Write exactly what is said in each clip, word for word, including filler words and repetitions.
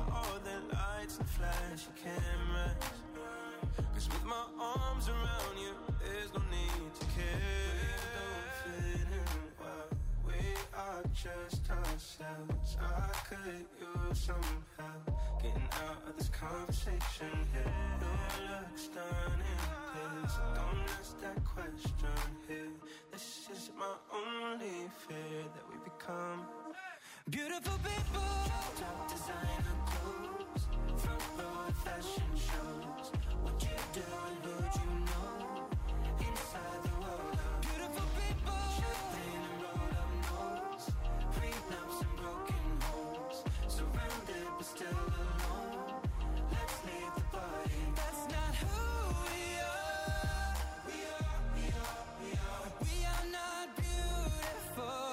all the lights and flashy cameras. Cause with my arms around you, there's no need to care. We don't fit in well, we are just ourselves. I could use some help getting out of this conversation here. Your looks done in this, don't ask that question here. This is my only fear, that we become beautiful people. Top designer clothes, front row fashion shows. What you do and who'd you know? Inside the world of beautiful people. Champagne and rolled up nose, prenups and broken homes. Surrounded but still alone. Let's leave the party. That's not who we are. We are, we are, we are. We are not beautiful.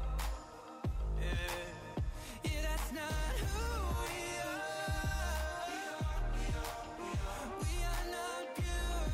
Yeah, yeah, that's not who we are. We are, we are, we are. We are not beautiful.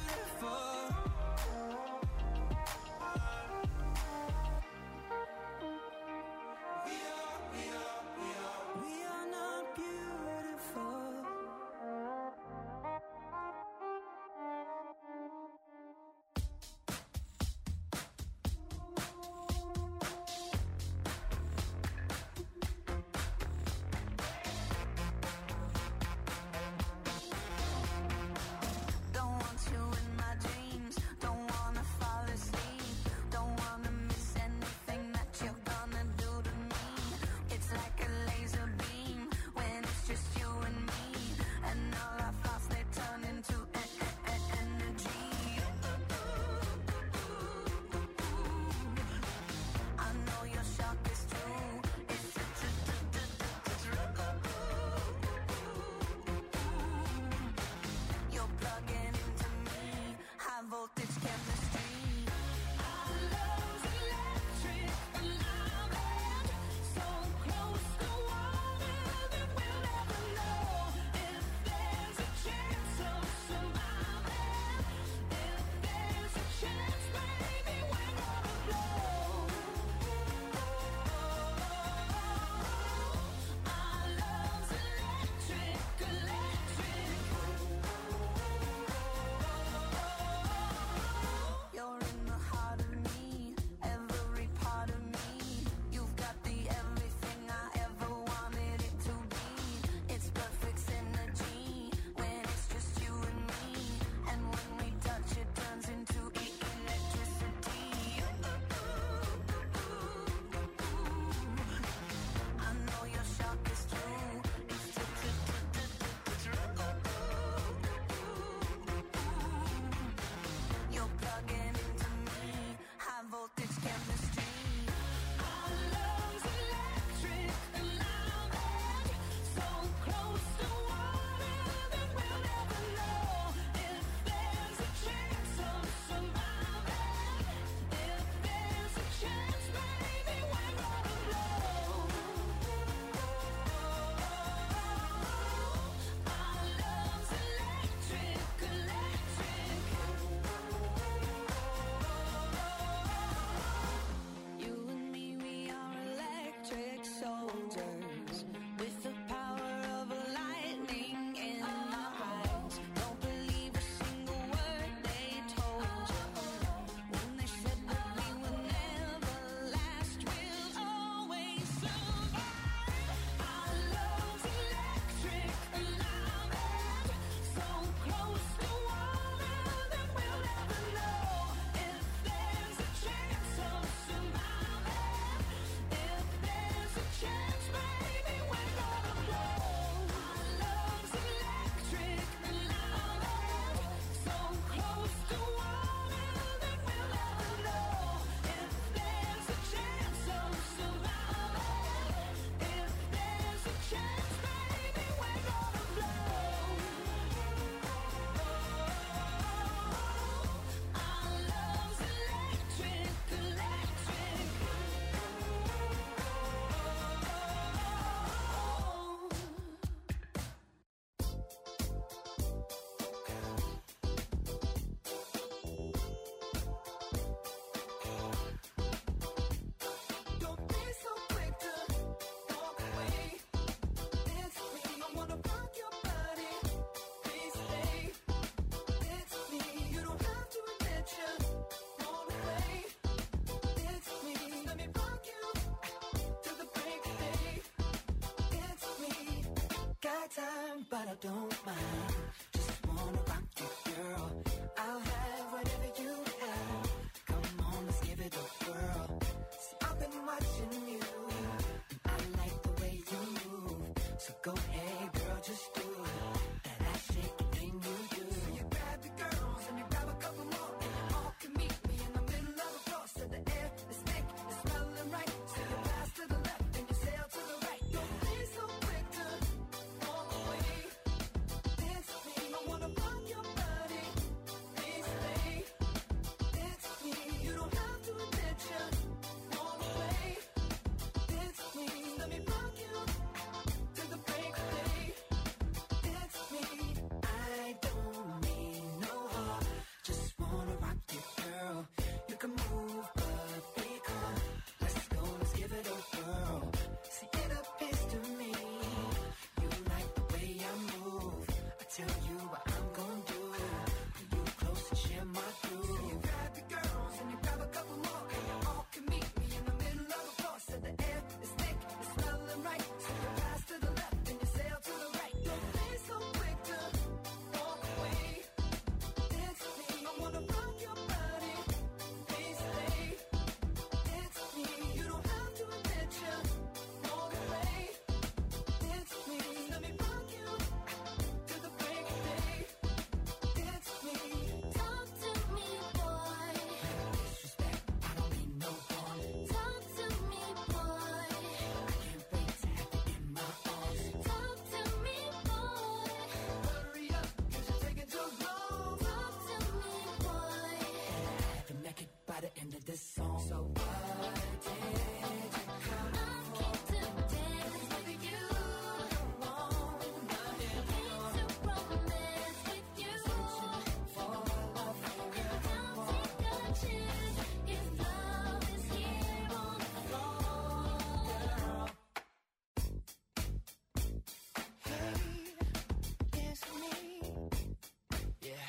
Go ahead, girl, just do it. That ass shaking thing you do. So you grab your girls and you grab a couple more, and you all can meet me in the middle of the floor. So the air is thick, it's smelling right. So you pass to the left and you sail to the right. Don't be so quick to walk away. Dance with me, I wanna rock your body. Please stay. Dance with me, you don't have to admit you walk away. Dance with me, let me rock you to the break of day. Dance with me, I don't need no heart, just wanna rock you, girl. You can move, but be calm. Let's go, let's give it a whirl. See, it appears to me you like the way I move. I tell you what I'm gonna do. Pull you close and share my groove. So you grab your girls and you grab a couple more, and you all can meet me in the middle of the floor. So the air is thick, it's smelling right. So you pass to the left and you sail to the right. Don't be so quick to walk away. Dance with me, I wanna rock your body. Please stay. Dance with me, you don't have to admit you walk away. Dance with me, let me rock you to the break of day. Dance with me, talk to me, boy. Disrespect, I don't mean no harm. Talk to me, boy. I can't wait to have you in my arms. Talk to me, boy. Hurry up, 'cause you're taking too long. Talk to me, boy. Have you naked by the end of this song? So what did you come I came to dance with you. Want my hand on. Came to romance with you. For love, girl, don't take a chance. If love is here on the floor, girl. Hey, it's me. Yeah.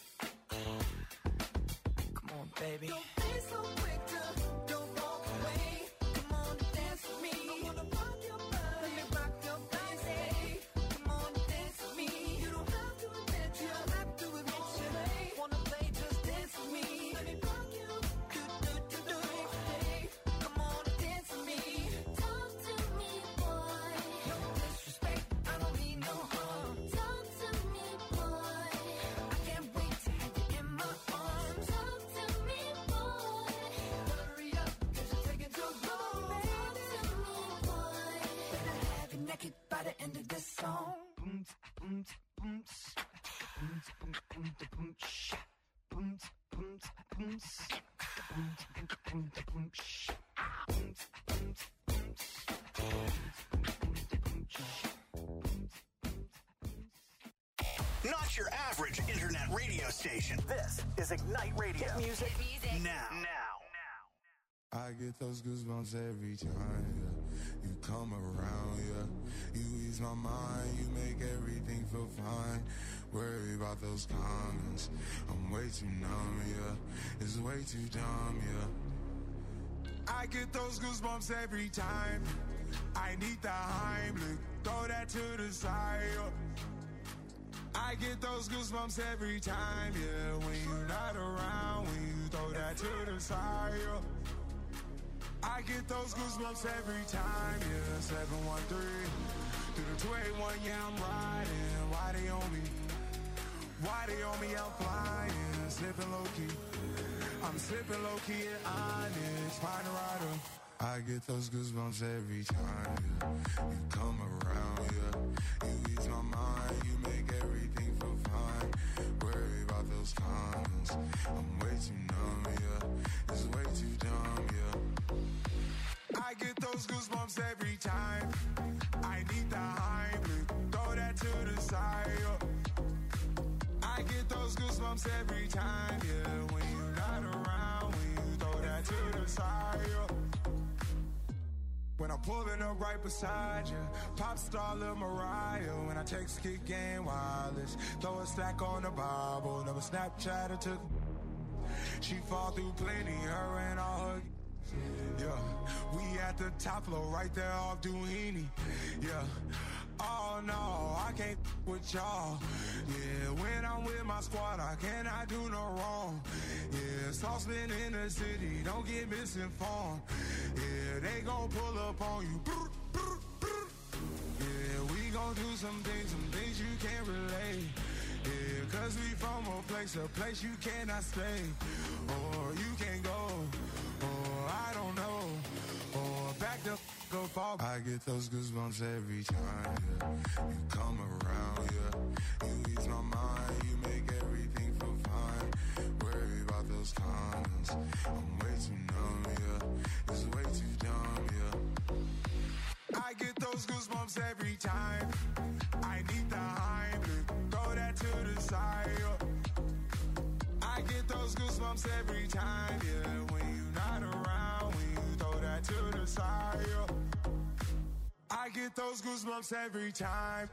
Come on, baby. Don't be so quick to don't walk away. Come on, dance with me. I wanna rock your body. Let me rock your body. Come on, dance with me. You don't have to admit you. You don't have to admit you. Wanna play, just dance with me. Let me rock you. Do, do, do, do. Hey, come on, dance with me. Talk to me, boy. No disrespect, I don't mean no harm. Talk to me, boy. I can't wait to have you in my arms. Talk to me, boy. Hurry up, 'cause you're taking too long. Talk to me, boy. Better have you naked by the end of this song. Boom, boom, boom, boom, boom, boom, boom, sh- boom, boom, boom, s- boom, boom, boom, boom, sh- boom, boom, boom, s- boom, boom, boom, sh- boom, boom, boom, s- Not your average internet radio station. This is Ignite Radio. Hit music now. Now. I get those goosebumps every time, yeah. You come around, yeah. You ease my mind, you make everything feel fine. Worry about those comments, I'm way too numb, yeah. It's way too dumb, yeah. I get those goosebumps every time. I need the Heimlich, throw that to the side, yeah. I get those goosebumps every time, yeah. When you're not around, when you throw that to the side, yeah. I get those goosebumps every time, yeah. seven one three, through the two eight one, yeah, I'm riding. Why they on me? Why they on me? I'm flying, slipping low-key. I'm slipping low-key at Onyx, find a rider. I get those goosebumps every time, yeah. You come around, yeah. You ease my mind, you make everything feel fine. Worry about those comments, I'm way too numb, yeah. It's way too dumb, yeah. I get those goosebumps every time. I need the Heimlich, throw that to the side, yeah. I get those goosebumps every time, yeah. When you're not around, when you throw that to the side, yeah. When I'm pulling up right beside you, pop star Lil Mariah. When I text Kick Game Wireless, throw a stack on the Bible. Never Snapchat or took. She fall through plenty, her and all her. Yeah, we at the top floor, right there off Duini. Yeah. Oh no, I can't with y'all. Yeah, when I'm with my squad, I cannot do no wrong. Yeah, saucepan in the city, don't get misinformed. Yeah, they gon' pull up on you. Yeah, we gon' gon' do some things, some things you can't relate. Yeah, cause we from a place, a place you cannot stay. Or you can't go, or I don't know. Or back the f up off. I get those goosebumps every time, yeah. You come around, yeah. You ease my mind, you make everything feel fine. Worry about those comments, I'm way too numb, yeah. It's way too dumb, yeah. I get those goosebumps every time. I need the Heimlich, throw that to the side, yeah. I get those goosebumps every time, yeah. When you're not around, when you throw that to the side, yeah. I get those goosebumps every time.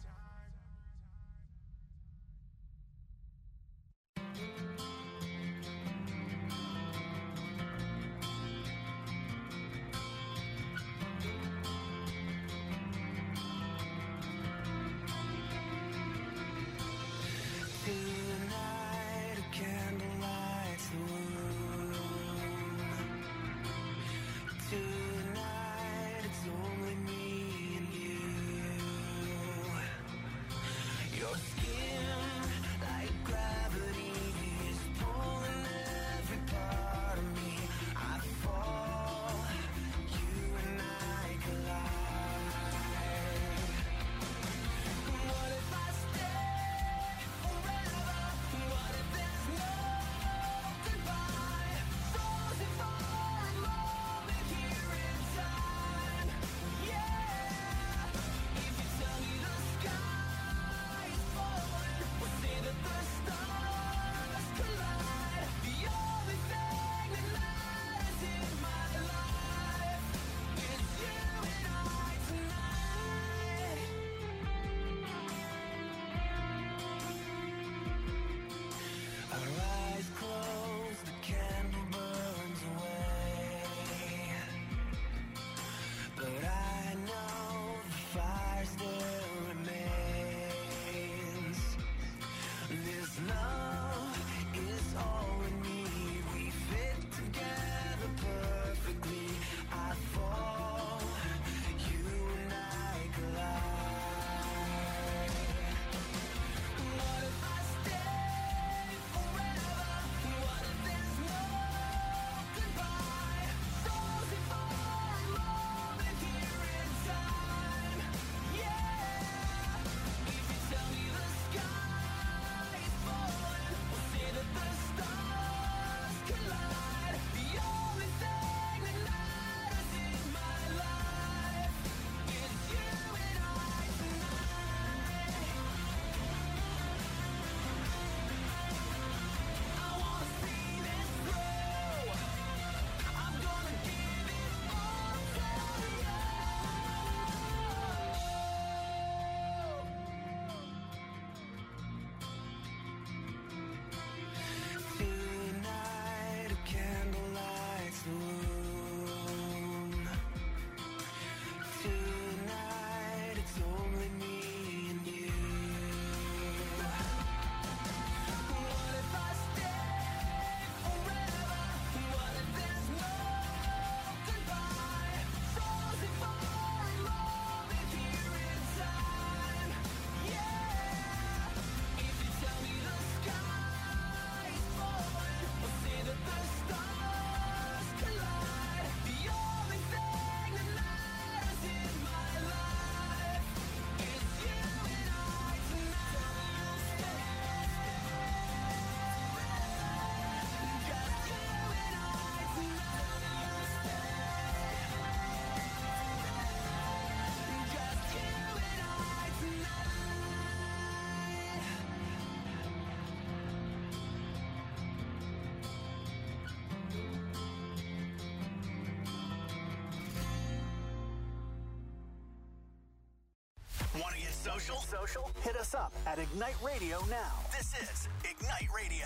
Want to get social? Social? Hit us up at Ignite Radio now. This is Ignite Radio.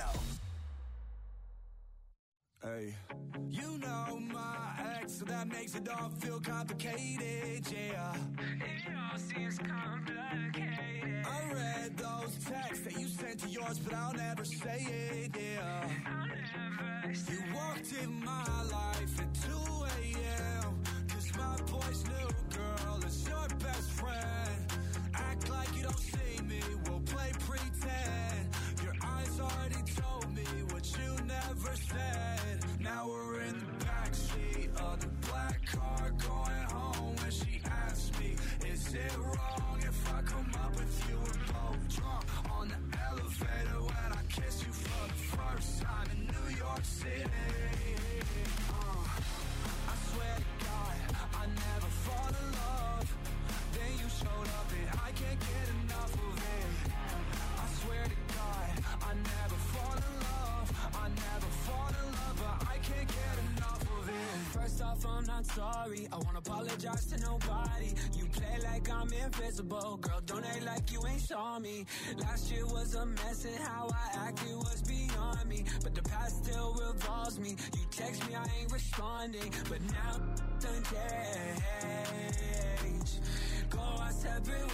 Hey. You know my ex, so that makes it all feel complicated, yeah. It all seems complicated. I read those texts that you sent to yours, but I'll never say it, yeah. I'll never say it. You walked in my life at two a.m. Cause my boy's new girl is your best friend. I not sorry. I won't apologize to nobody. You play like I'm invisible. Girl, don't act like you ain't saw me. Last year was a mess and how I acted was beyond me. But the past still revolves me. You text me, I ain't responding. But now done changed. Go our separate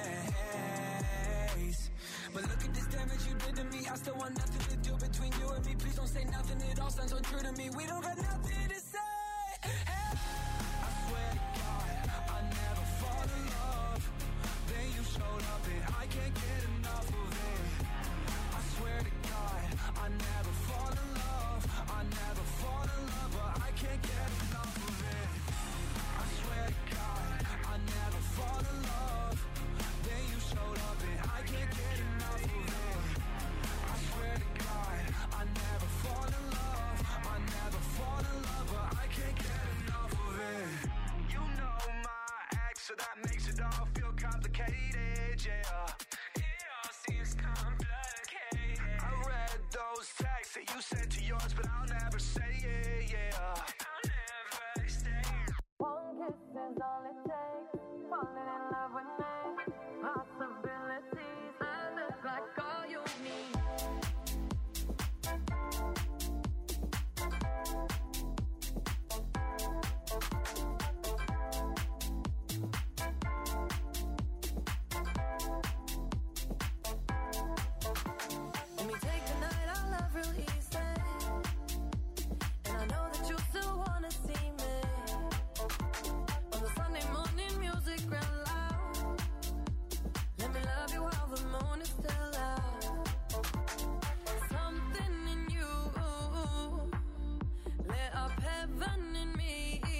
ways. But look at this damage you did to me. I still want nothing to do between you and me. Please don't say nothing, it all sounds untrue to me. We don't got nothing to say. Hey. I swear to God, I never fall in love. Then you showed up and I can't get enough of it. I swear to God, I never fall in love. I never fall in love, but I can't get enough of it. I swear to God, I never fall in love. Then you showed up and I can't get enough of it. I swear to God, I never fall in love. I never fall in love, but I can't get enough of it. You know my ex, so that makes it all feel complicated, yeah. It all seems complicated. I read those texts that you sent to yours, but I'll never say it, yeah. I'll never say it. One kiss is all it takes. Falling in love with me. Possibilities. I look like all you need. Let me take the night, I love real easy. And I know that you still wanna see me. On the Sunday morning, music real loud. Let me love you while the moon is still out. Something in you lit up heaven in me.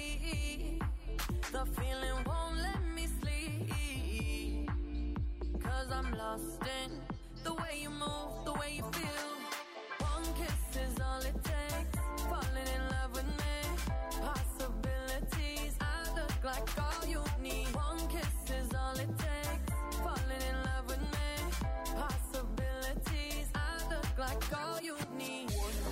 The feeling won't let me sleep. Cause I'm lost in the way you move, the way you feel. One kiss is all it takes. Falling in love with me. Possibilities. I look like all you need. One kiss is all it takes. Falling in love with me. Possibilities. I look like all you need.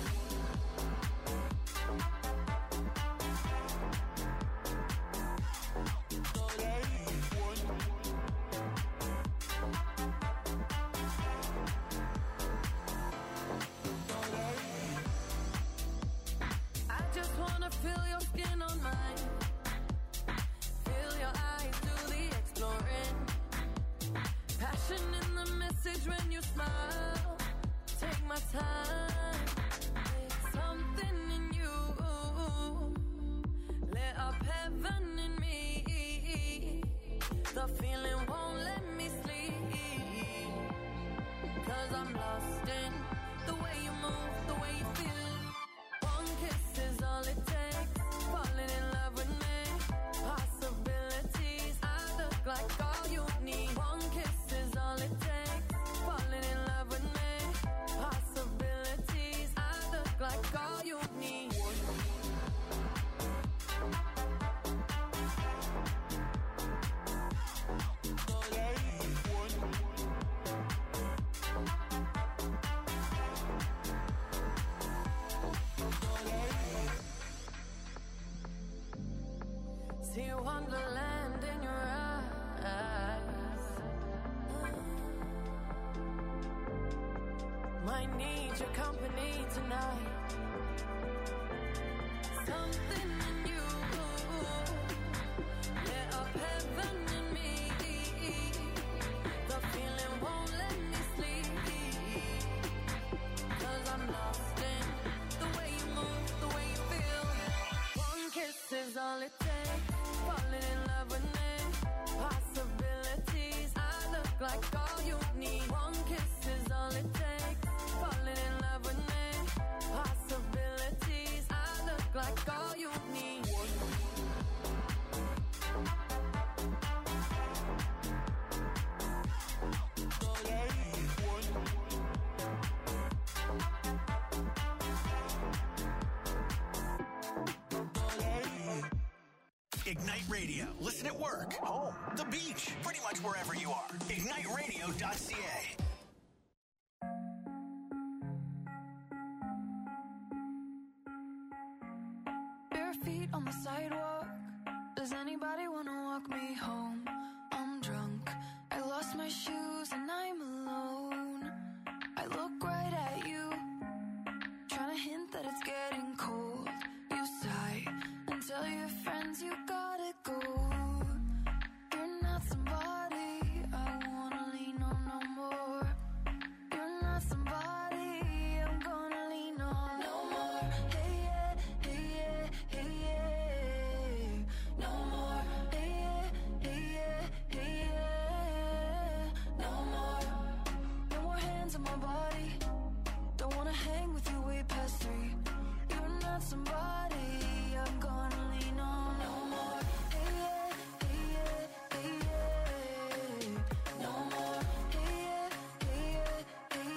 I just wanna feel your skin on mine. Feel your eyes do the exploring. Passion in the message when you smile. Take my time. Something in you lit up heaven in me. The feeling won't let me sleep. Cause I'm lost in the way you move, the way you feel. One kiss is all it takes. Falling in love with me. Possibilities. I look like all you need. One kiss is all it takes. Falling in love with me. Possibilities. I look like all you need. See wonderland in your eyes. Might need your company tonight. Something in you lit up heaven in me. The feeling won't let me sleep. Cause I'm lost in the way you move, the way you feel. One kiss is all it takes. Falling in love with me. Possibilities. I look like all you need. One kiss is all it takes. Falling in love with me. Possibilities. I look like all you need. Ignite Radio. Listen at work, home, the beach, pretty much wherever you are. ignite radio dot c a. Bare feet on the sidewalk. Does anybody wanna walk me home? I'm drunk, I lost my shoes and I'm alone. I look right at you, trying to hint that it's getting cold. You sigh and tell your friends you gotta go. You're not somebody I wanna lean on no more. You're not somebody I'm gonna lean on no more. Hey yeah, hey yeah, hey yeah. No more. Hey yeah, hey yeah, hey yeah. No more. No more hands on my body. Don't wanna hang with you way past three. You're not somebody I'm gonna lean on no more. Hey yeah, hey yeah, hey yeah. No more. Hey yeah, hey yeah, hey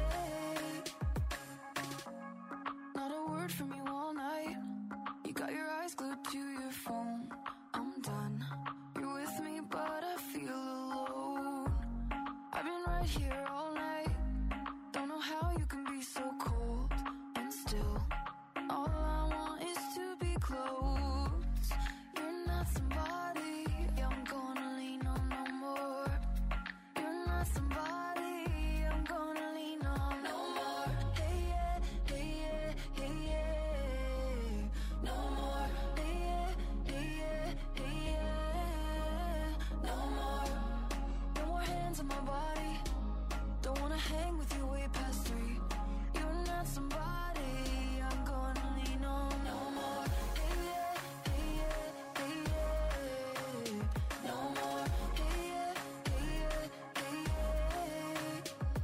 yeah. Not a word from you all night. You got your eyes glued to your phone. I'm done. You're with me, but I feel alone. I've been right here all night. Don't know how you can be so cold and still. All I want is to be close. You're not somebody I'm gonna lean on no more. You're not somebody I'm gonna lean on no more. Hey yeah, hey yeah, hey yeah. No more. Hey yeah, hey yeah, hey yeah. No more. No more hands on my body. Don't wanna hang with you way past three. You're not somebody I'm gonna lean on no more. Hey yeah, hey yeah, hey yeah. No more. Hey yeah, hey yeah, hey yeah.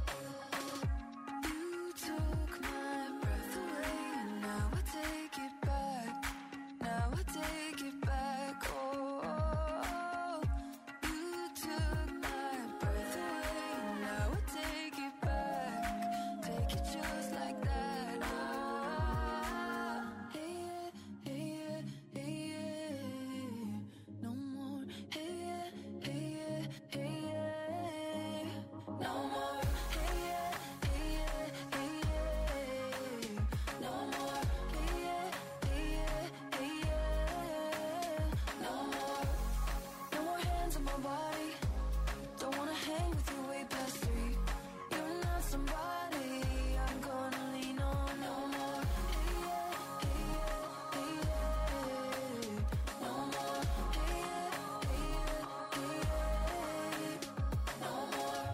You took my breath away and now I take it back. Now I take it back. Oh, oh, oh. You took my breath away and now I take it back. Take it just like that. Ah, hey yeah, hey yeah, hey yeah. No more. Hey yeah, hey yeah, hey yeah. No more. Hey yeah, hey yeah, hey yeah. No more. Hey yeah, hey yeah, hey yeah. No more. No more hands on my body. Don't wanna hang with you way past three. You're not somebody I'm gonna lean on no more. Hey yeah, hey yeah, hey yeah. No more. Hey yeah, hey yeah, hey yeah. No more.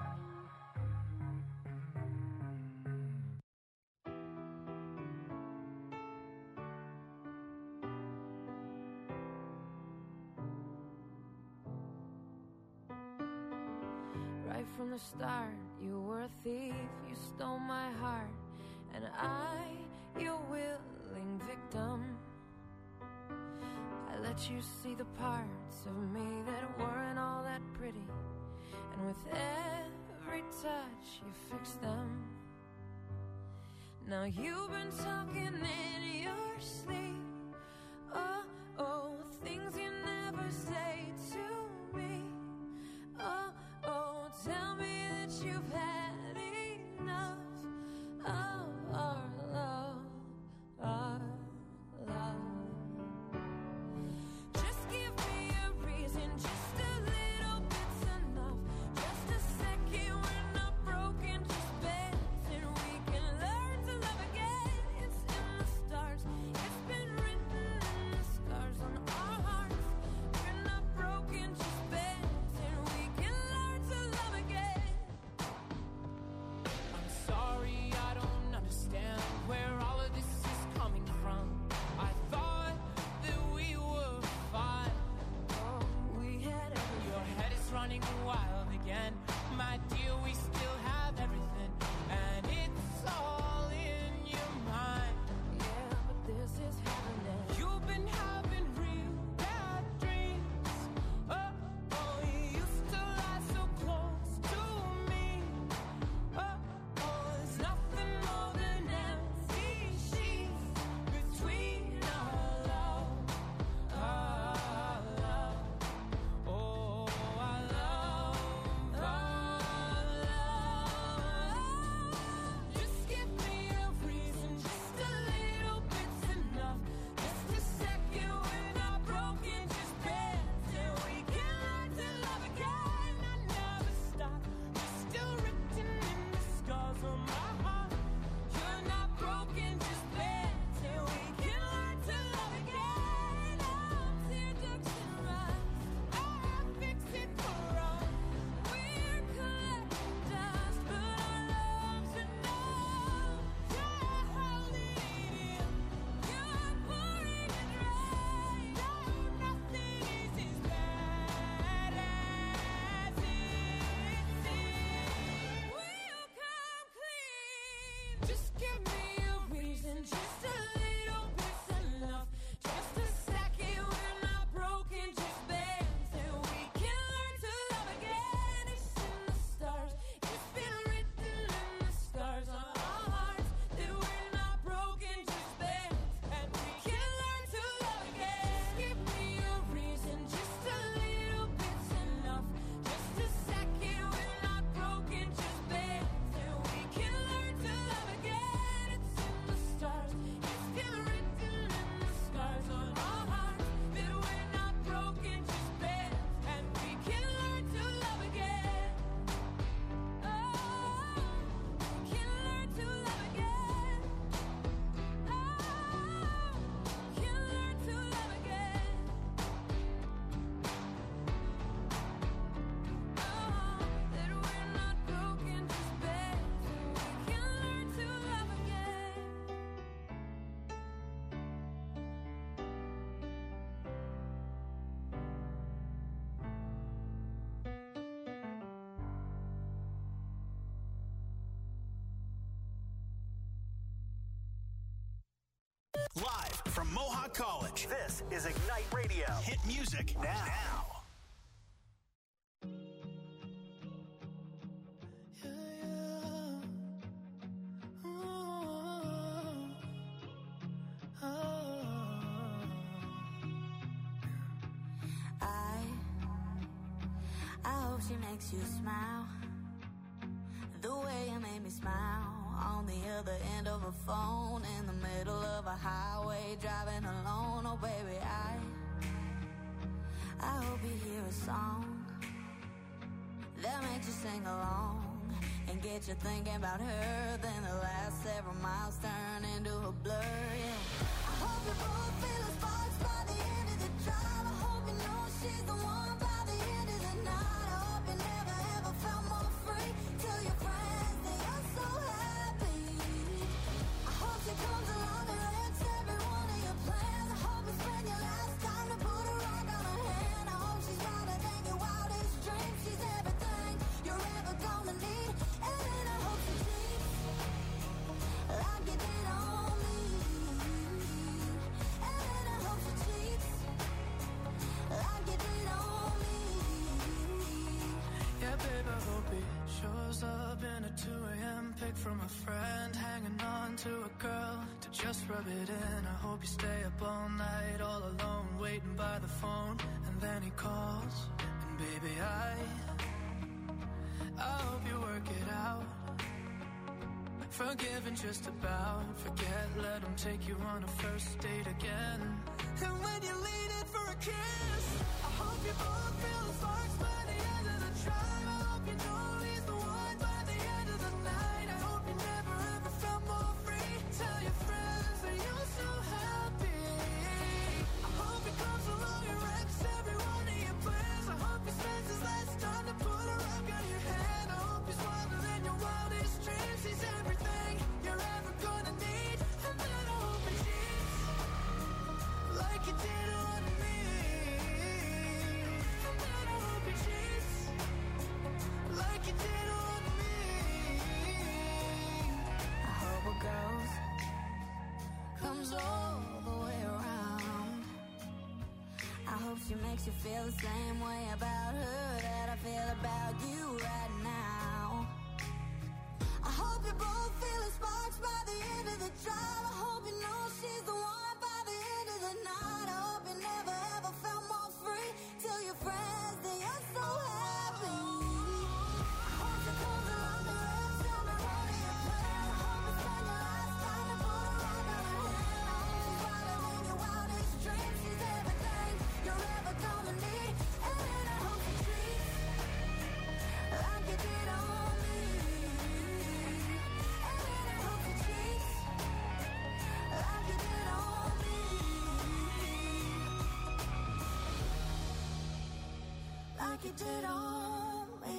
Right from the start, you were a thief, you stole my heart, and I, your willing victim. I let you see the parts of me that weren't all that pretty, and with every touch you fixed them. Now you've been talking in your sleep, oh, oh, things you never say to me. Oh, oh, tell me that you've had enough of our love, our love. Just give me a reason, just a little bit's enough. Just a second, we're not broken, just bends, and we can learn to love again. It's in the stars, it's been written in the scars on our hearts. We're not broken. is Ignite Radio. Hit music now. now. She makes you smile the way you made me smile on the other end of a phone in the middle of a highway driving alone. Oh baby, I I hope you hear a song that makes you sing along and get you thinking about her. Then the last several miles turn into a blur. Yeah, I hope you both feel the sparks by the end of the drive. I hope you know she's the one by the end of the night. She comes along and wrecks every one of your plans. I hope you spend your last time to put a rock on her hand. I hope she's wilder than your wildest dreams. She's everything you're ever gonna need. And then I hope she cheats like you did on me. And then I hope she cheats like you did on me. Yeah, babe, I hope he shows up in a two a.m. pic from a friend, hanging on to a girl to just rub it in. I hope you stay up all night, all alone, waiting by the phone, and then he calls, and baby, I I hope you work it out. Forgiven just about, forget, let him take you on a first date again. And when you lean in for a kiss, I hope you both feel the sparks by the end of the drive. I hope you know he's the one by the end of the night. I hope you never ever felt more free. Tell your friends that you're so happy. I hope he comes along and wrecks every one of your plans. I hope he spends his last time to put a rock on your hand. I hope he's wilder than your wildest dreams. He's everything you're ever gonna need. And then I hope he cheats like you did on me. And then I hope he cheats like you did on me. I hope it goes, comes all the way around. I hope she makes you feel the same way about her that I feel about you right now. I hope you both feel the sparks by the end of the drive. I hope you know she's the one by the end of the night. I hope you never ever felt more free. Tell your friends that you're so happy. I hope she comes along and wrecks every one of your plans. I hope you spend your last time to put a rock on her hand. I hope she's wilder than your wildest dreams. She's everything you're ever gonna need. And then I hope she treats like you did on me. And then I hope she treats like you did on me. Like you did on me.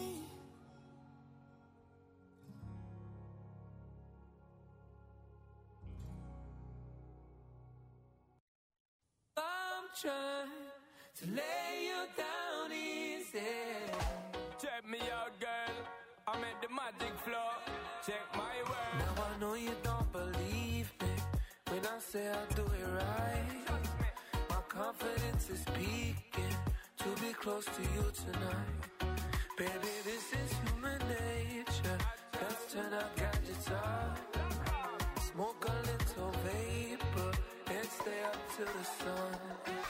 I'm trying to lay you down easy. Check me out, girl. I'm at the magic floor. Check my work. Now I know you don't believe me when I say I'll do it right. My confidence is peaking to be close to you tonight. Baby, this is human nature. Let's turn our gadgets off. Smoke a little vapor and stay up till the sun.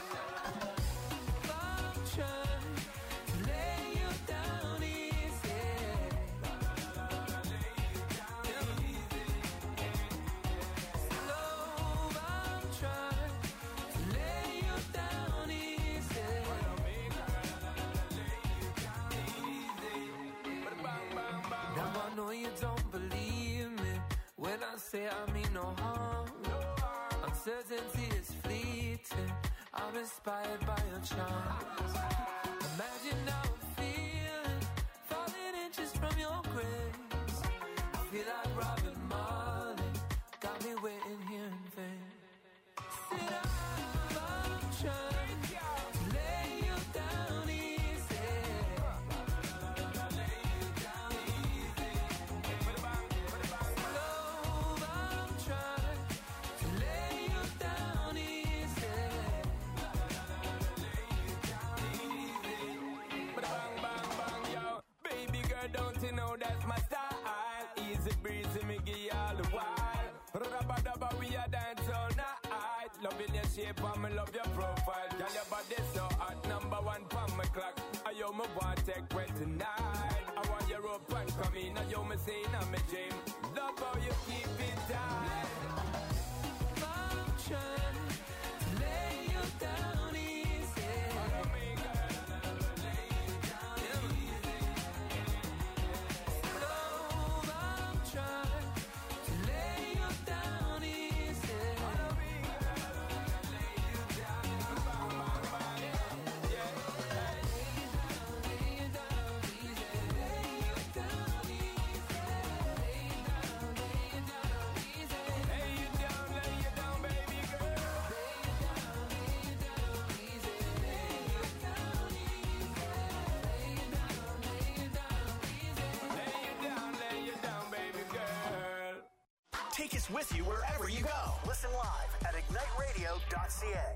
I'm trying to lay you down easy. Slow, I'm trying to lay you down easy. Now I know you don't believe me when I say I mean no harm. Uncertainty is fleeting. I'm inspired by your charms. Imagine how I'm feeling, falling inches from your grace. I feel like Robin Marley, got me waiting here in vain. Sit up, I'm trying to lay you down easy. Slow, I'm trying to lay you down easy. shape and me love your profile. Girl, your body so hot, number one pan my clock. I yo me want take well tonight. I want your rope and come in. I yo me say in my dream. Love how you keep it tight. I'm trying to lay you down easy. Follow me, girl. Lay you down easy. Love, I'm trying to lay you down easy. Follow me, girl. Lay you down. Bang, bang, bang. Yeah. Lay you down easy. Lay you down easy. Lay you down, lay you down easy. Lay you down, lay you down, baby girl. Lay you down, lay you down easy. Lay you down easy. Lay you down, lay you down easy. Lay you down, lay you down, baby girl. Take us with you wherever you go. Listen live at ignite radio dot c a.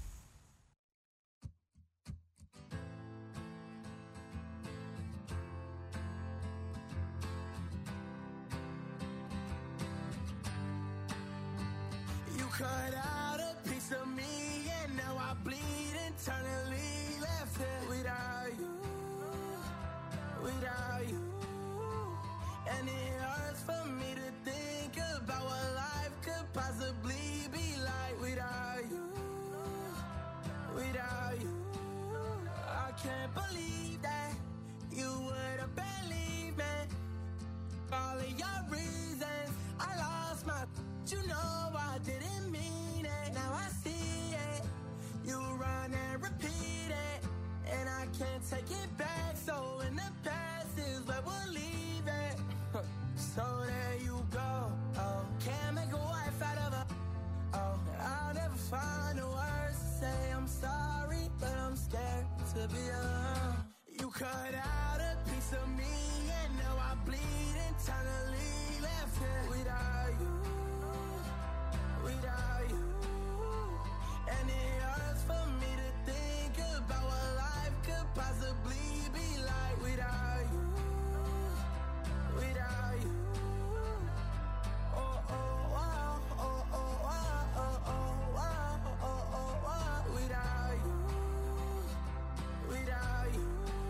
You cut out a piece of me, and now I bleed internally. Left here without you, without you. And it hurts for me to think about what life could possibly be like without you, without you. I can't believe that you would have believed me. All of your reasons, I lost my. You know I didn't mean it. Now I see it. You run and repeat it, and I can't take it back. So in the past is where we'll leave it. So there you go. Oh, can't make a wife out of her. Oh, I'll never find the words to say I'm sorry, but I'm scared to be alone. You cut out a piece of me, and now I bleed internally. Left here without you, without you. And it hurts for me to think about what life could possibly be like without you, without you. Oh, oh, wow, oh, oh, wow, oh, oh, wow, oh, oh, wow, without you, without you.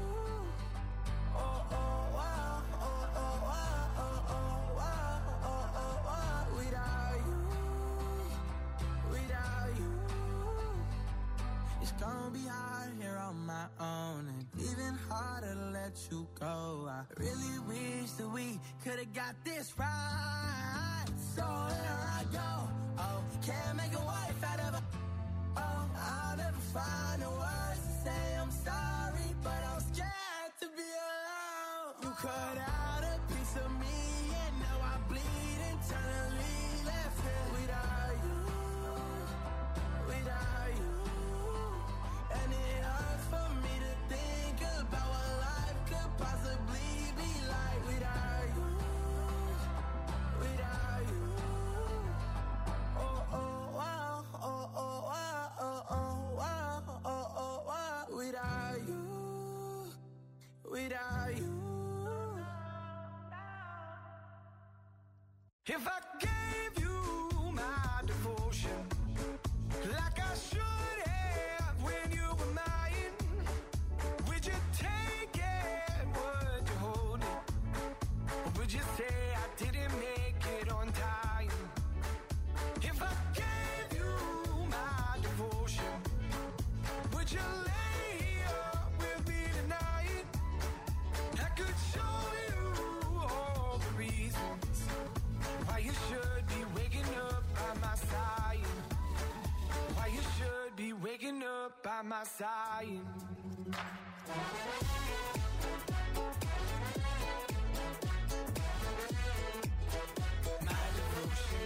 Oh, oh, wow, oh, oh, wow, oh, oh, wow, oh, oh, wow, without you, without you. It's gonna be hard here on my own, and even harder to let you go. I really wish that we could've got this right. So here I go. Oh, can't make a wife out of a. Oh, I'll never find the words to say I'm sorry, but I'm scared to be alone. You cut out a piece of me, and now I bleed internally. Left here without you, without you. And it hurts for me to think about what life could possibly be like without you, without you. Oh, oh, wow, oh, oh, wow, oh, oh, wow, oh, oh, wow, without you, without you. If I gave you my devotion, like I should have when you were mine, would you take it? Would you hold it? Or would you say I didn't make it on time? If I gave you my devotion, would you lay up with me tonight? I could show you all the reasons why you should be waking up by my side. Why you should be waking up by my side. My devotion.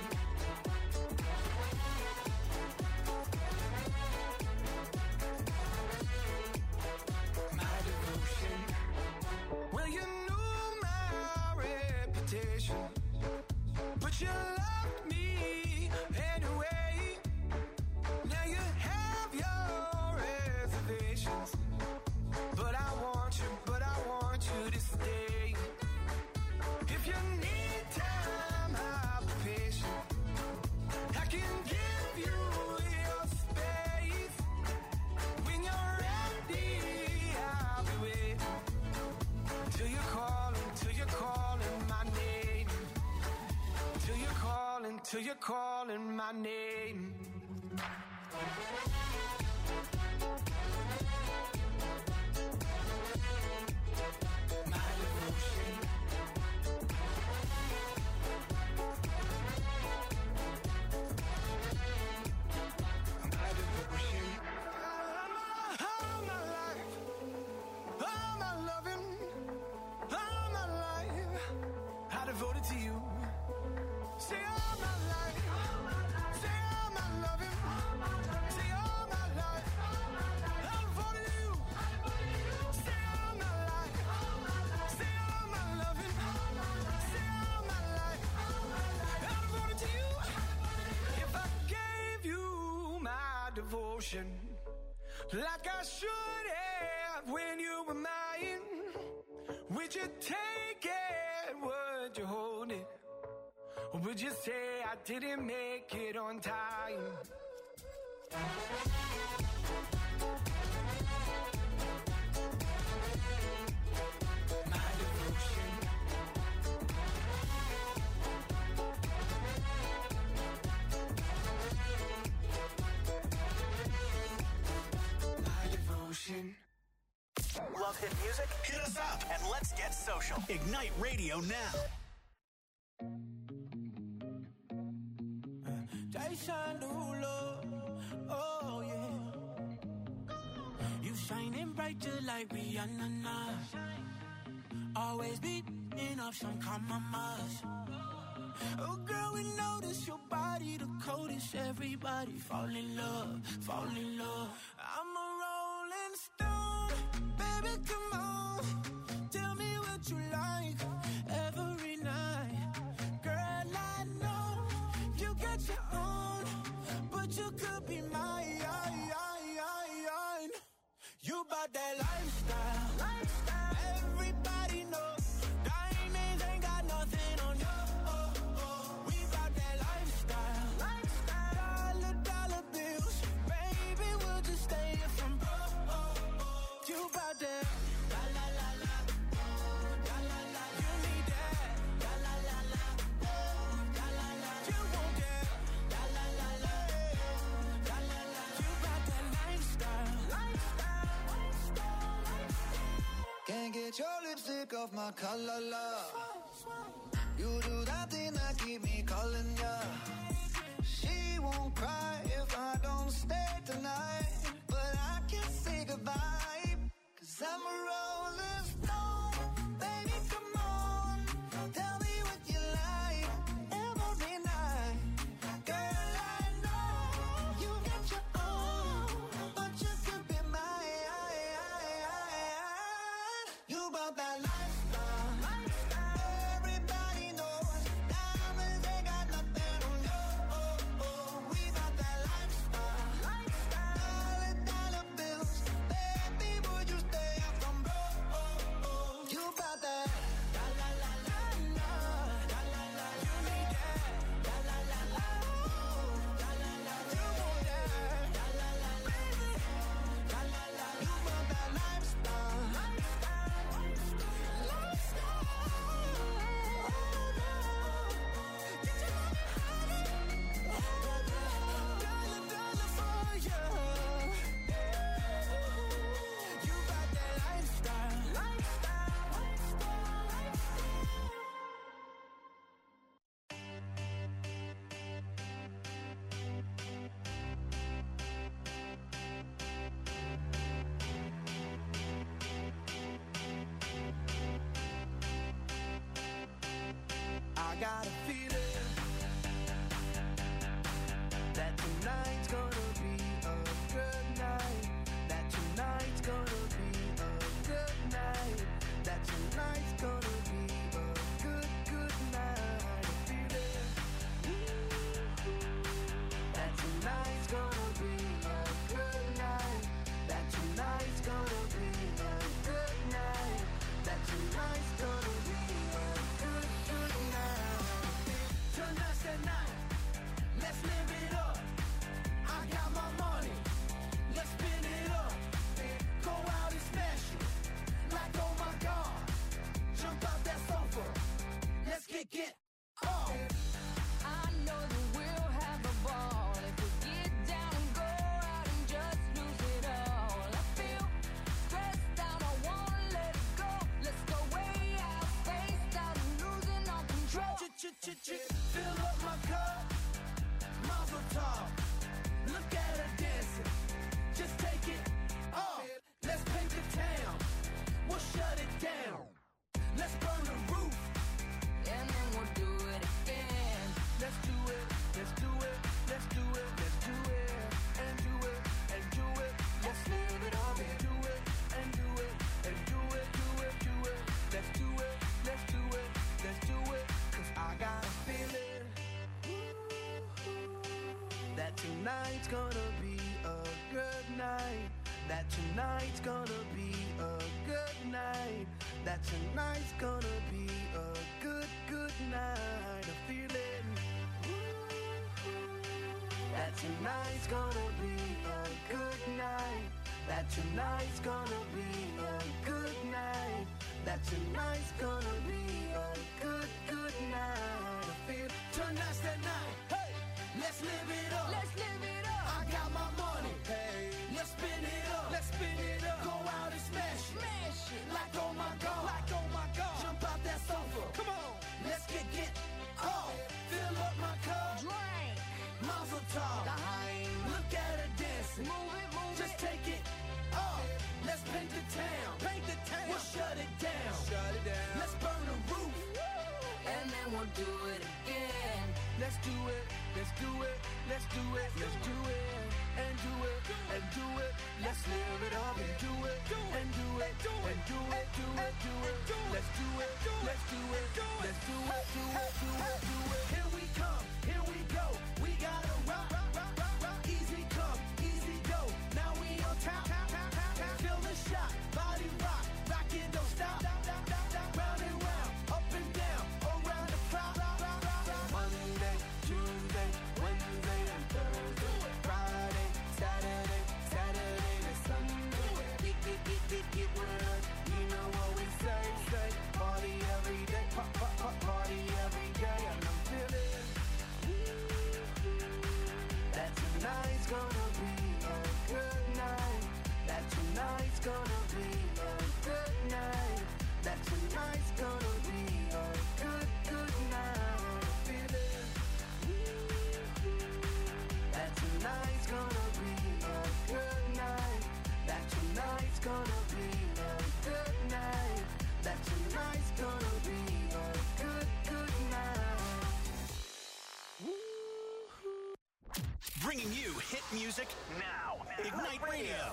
My devotion. Well, you knew my reputation, but you loved me anyway. Now you have your reservations, but I want you, but I want you to stay. If you need time, I'll be patient. I can give you your space. till you're calling my name. My devotion. My devotion. All my life, all my loving, all my life, I devoted to you. Say all my life, say all my loving, say all my life, I devoted to you. Say all my life, say all my loving, say all my life, I devoted to you. If I gave you my devotion, like I should have when you were mine, would you take it, would you hold it? Or would you say I didn't make it on time? My devotion. My devotion. Love hit music? Hit us up and let's get social. Ignite Radio now. Jason Derulo, oh yeah. You shining bright just like Rihanna now. Always beating up some compromise. Oh girl, we notice your body the coldest. Everybody fall in love, fall in love. I'm a rolling stone, baby, come on. Tell me what you like every night. Girl, I know you got your own, but you could be mine. You bought that lifestyle, lifestyle. Everybody knows diamonds ain't got nothing on you. Oh, oh. We bought that lifestyle, lifestyle. Dollar, dollar bills, baby, we'll just stay here from broke. Oh, oh. You bought that, la la la la, la la la. You need that, la la la la, la la la. You want that, la la la la, la la la. You bought that lifestyle, lifestyle. Can't get your lipstick off my collar, love. You do that thing that keep me calling ya. She won't cry if I don't stay tonight, but I can't say goodbye, cause I'm a rolling stone. Baby, come on, tell me what you like every night. Girl, I know you got your own, but you could be mine. You bought that lifestyle, lifestyle. Everybody knows diamonds ain't got nothing on you. Oh, oh. We bought that lifestyle, lifestyle. Dollar, dollar bills, baby, would you stay out from broke? Oh, oh. You bought that, la la la la la, la la la. You need that, la la la la, la la la. You want that, la la la la, la la la. You bought that lifestyle, lifestyle, lifestyle. Get your money higher, dollar, dollar for you. You got that lifestyle, lifestyle, lifestyle. I got a feeling that tonight's gonna be a good night. That tonight's gonna be a good night. That tonight's gonna be a good, good night. A feeling that tonight's gonna be a good night. That tonight's gonna be a good night. That tonight's gonna be a good, good night. Fill up my cup, Mazel tov. Look at her dancing, just take it off. Let's paint the town, we'll shut it down. Let's burn the roof, and then we'll do it again. Let's do it, let's do it, let's do it, let's do it, and do it, and do it. Let's live it up and do it, and do it, and do it, do it, do it. Let's do it, let's do it, let's do it. Cause I got a feeling that tonight's gonna be a good night. That tonight's gonna be a good night. That tonight's gonna be a good, good night. A feeling that tonight's gonna be a good night. That tonight's gonna be a good night. That tonight's gonna be a good, good night. I feel tonight's that night. Hey, let's live it up. Let's live it up. I got my money. Hey, let's spin it up. Let's spin it up. Go out and smash it. Smash it. Like oh my God. Like oh my God. Jump out that sofa. Come on. Let's get get off. Fill up my cup. Drink. Mazel tov. Look at her dancing. Move it, move it. Just take it off. Let's paint the town. Paint the town. We'll shut it down. Shut it down. Let's burn the roof. And then we'll do it again. Let's do it. Let's do it. Let's do it. Let's do it. And do it. And do it. Let's live it up and do it. And do it. And do it. Do it. Do it. Let's do it. Let's do it. Let's do it. Do it. Do it. Do it. Here we come. Here we go. We gotta rock. Rock. Rock. Rock. Easy come. Easy go. Now we on top. Feel the shot. Body rock. Rock it. Don't stop. Round and round. Up and down. Around the clock. Monday, Tuesday, Wednesday, and Thursday. Friday, Saturday, Saturday, and Sunday. Get, get, get, get, get with us. You know what we say, say. Party every day. Pop, pop, pop, party every day. And I'm feeling that tonight's gonna be a good night. That tonight's gonna be a good night. That tonight's gonna be a good, good night. Feeling that tonight's gonna be a good night. That tonight's gonna be a good night. That tonight's gonna be a good, good night. Bringing you hit music now. Ignite Radio.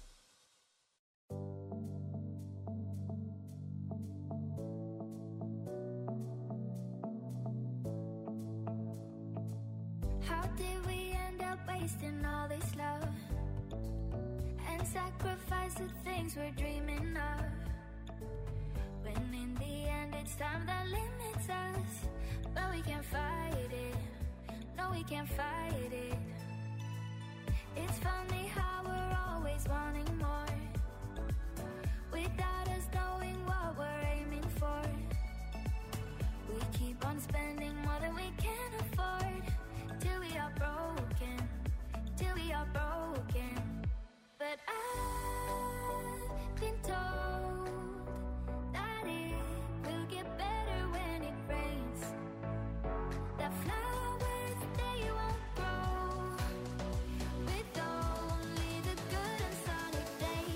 How did we end up wasting all this love and sacrifice the things we're dreaming of? When in the end it's time that limits us, but we can't fight it. No, we can't fight it. It's funny how we're always wanting more without us knowing what we're aiming for. We keep on spending more than we can afford till we are broken, till we are broken. But I've been told that it will get better when it rains. That flowers, they won't grow with only the good and sunny days.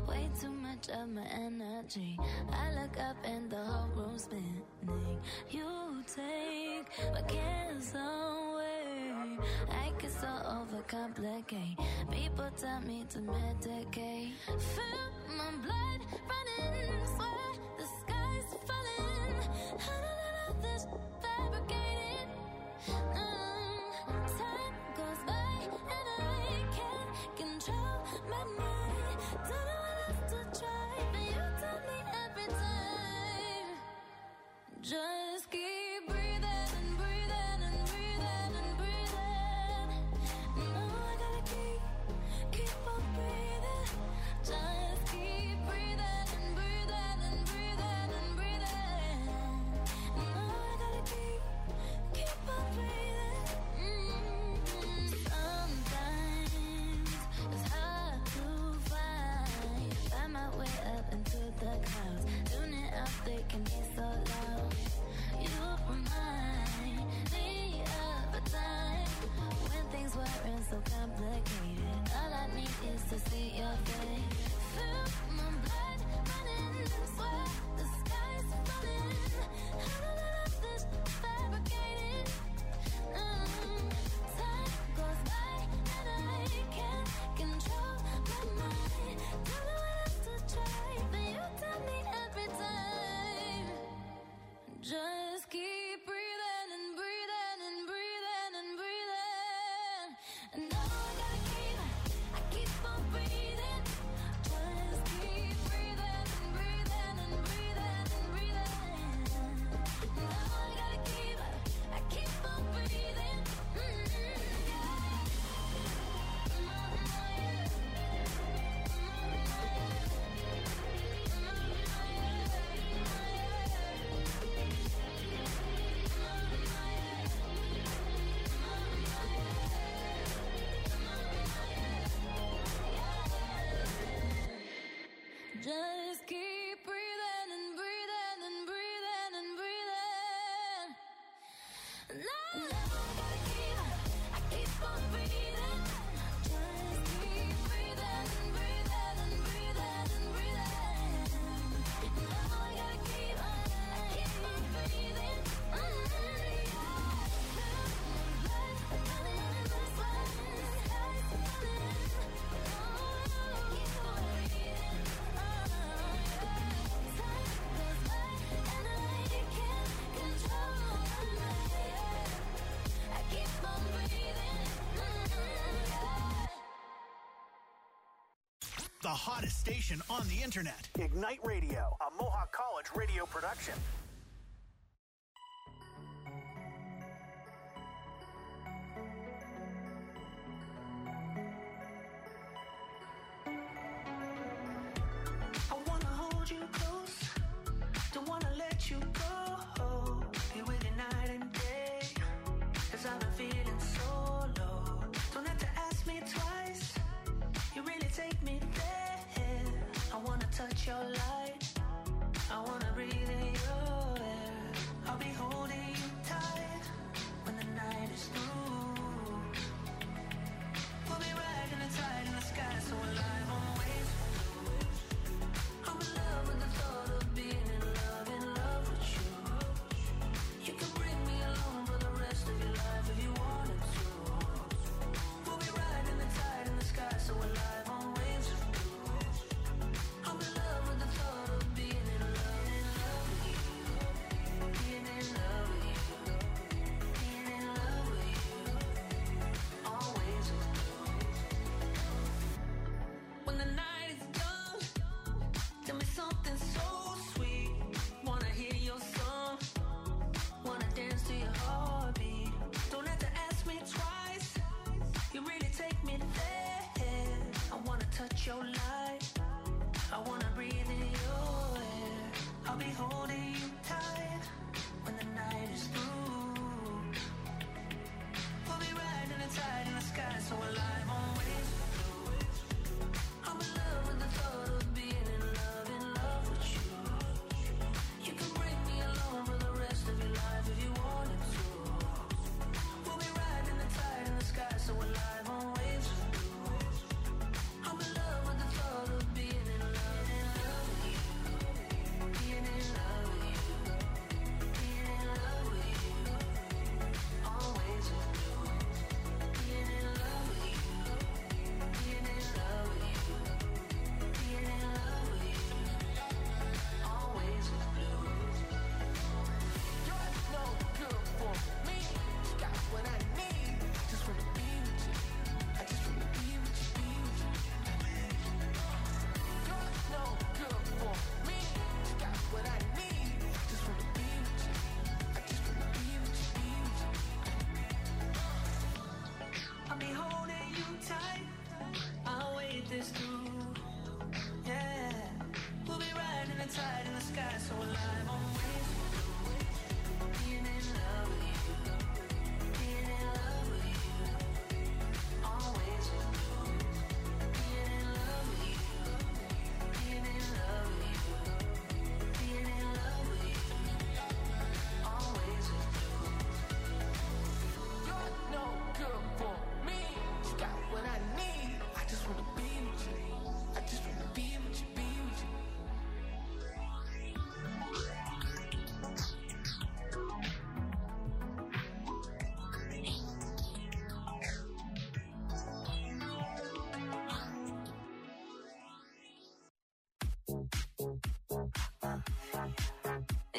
way too much of my energy. I look up and the whole room's spinning. You take my cares away. I get so overcomplicate. People tell me to medicate. Feel my blood running, swear the sky's falling. I don't know this fabricated. Mm, time goes by and I can't control my mind. Don't know what else to try, but you tell me every time. Just keep breathing and breathing and breathing and breathing. No, I gotta keep, keep on breathing. Just keep breathing and breathing and breathing and breathing. No, I gotta keep, keep on breathing. Mm-hmm. Sometimes it's hard to find, find my way up into the clouds. Tuning out, they can be so loud. You remind me of a time when things weren't so complicated. All I need is to see your face. Feel my blood running, swear the sky's falling. I don't know if this fabricated. Mm, time goes by and I can't control my mind. Don't know what else to try, but you tell me every time. Just keep breathing and breathing and breathing and breathing. And now I gotta keep, I keep on breathing. Just keep breathing and breathing and breathing and breathing. Now I gotta keep, I keep on breathing. Mm-hmm, yeah. Just keep breathing and breathing and breathing and breathing. Now I gotta keep, I keep on breathing. Just keep breathing and breathing and breathing and breathing. Now I gotta keep, I keep on breathing. Mm-hmm, yeah. Blood running, sweat, the sky's falling. Oh, keep on breathing. The hottest station on the internet. Ignite Radio, a Mohawk College radio production. I wanna hold you close, don't wanna let you go. Be with you night and day, cause I've been feeling so low. Don't have to ask me twice, you really take me there. I wanna touch your light, I wanna breathe in your air. I'll be holding you tight when the night is through. We'll be riding the tide in the sky, so alive on waves. I'm in love with the thought of being in love, in love with you. You can bring me along for the rest of your life if you wanted to. We'll be riding the tide in the sky, so alive on waves. I'm in love with the thought of being in love, in love with you. Being in love with you. Being in love with you. Always with you. When the night is done, tell me something so sweet. Wanna hear your song, wanna dance to your heartbeat. Don't have to ask me twice, you really take me there. I wanna touch your light, I wanna breathe in your air. I'll be holding you tight when the night is through. We'll be riding the tide in the sky, so alive on waves. I'm in love with the thought of being in love, in love with you. You can bring me along for the rest of your life if you wanted to. We'll be riding the tide in the sky, so alive on waves. I'm in love with the thought of being in love.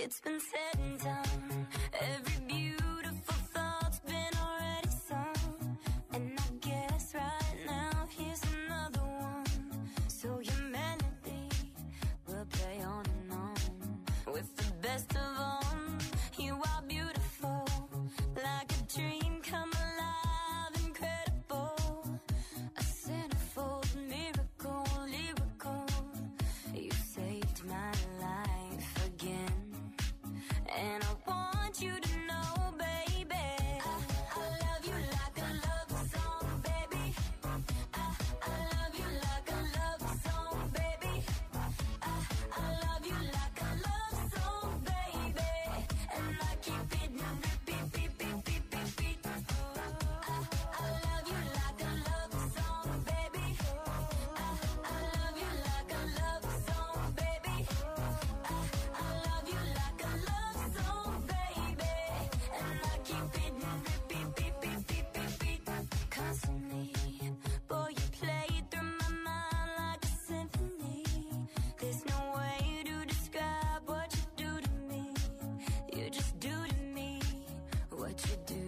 It's been said and done. Every beautiful thought's been already sung. And I guess right now here's another one. So your melody will play on and on. With the best of them, you are beautiful. Like a dream come alive, incredible. A centerfold miracle, lyrical. You saved my life again. And I want you to know, baby, I, I love you like a love song, baby. I, I love you like a love song, baby. I, I love you like a love song, baby. And I keep it on repeat, beat, beat, beat, beat, beat. I, I love you like a love song, baby. I, I love you like a love song, baby. I, I love you like a love song, baby. And I keep it on repeat, beat, beat, beat, beat, beat. Constantly, boy, you play it through my mind like a symphony. There's no way to describe what you do to me. You just do to me what you do.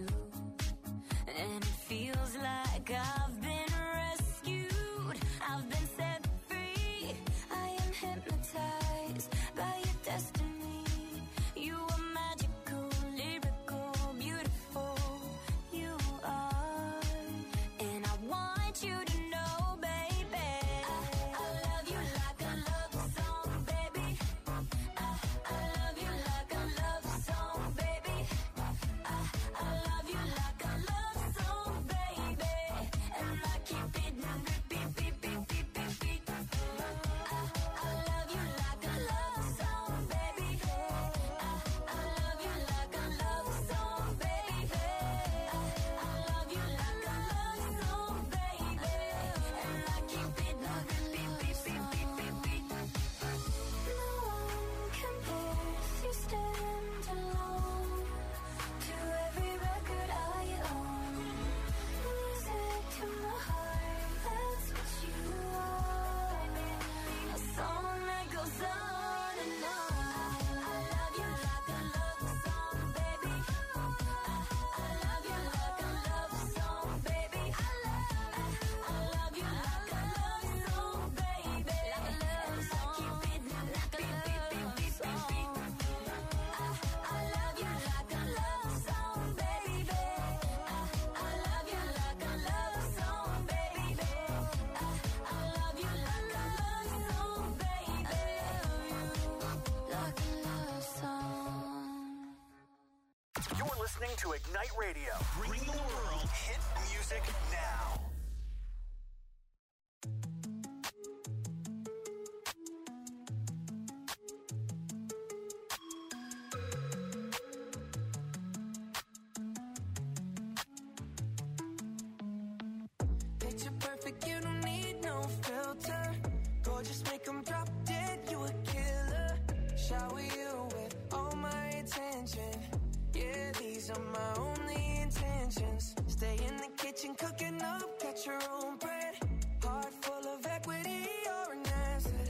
And it feels like I've been rescued. I've been set free. I am hypnotized by your destiny. You are magical, lyrical, beautiful. You are. And I want you to know, baby, I, I love you like a love song, baby. I, I love you like a love song, baby. I, I love you like a love song, baby. And I keep it on repeat, beat, beat, beat, beat, beat. I, I love you like a love song, baby. I, I love you like a love song, baby. I, I love you like a love song, baby. And I keep it on repeat, beat, beat, beat, beat, beat. No one compares, you stand alone to every record I own. Music to my heart, that's what you are. A song that goes on and on. I love you like a love song, baby. I, I love you like a love song, baby. I, I love you like a love song, baby. And I keep it like a beat, beat, beat, beat, beat, beat. I, I love you like a love song, baby. I, I love you like a love song, baby. I, I love you like a love song, baby. Like a love song. You're listening to Ignite Radio. Bring the world hit music now. Picture perfect, you don't need no filter. Gorgeous, make 'em drop dead, you a killer. Shower you with all my attention. Yeah, these are my only intentions. Stay in the kitchen cooking up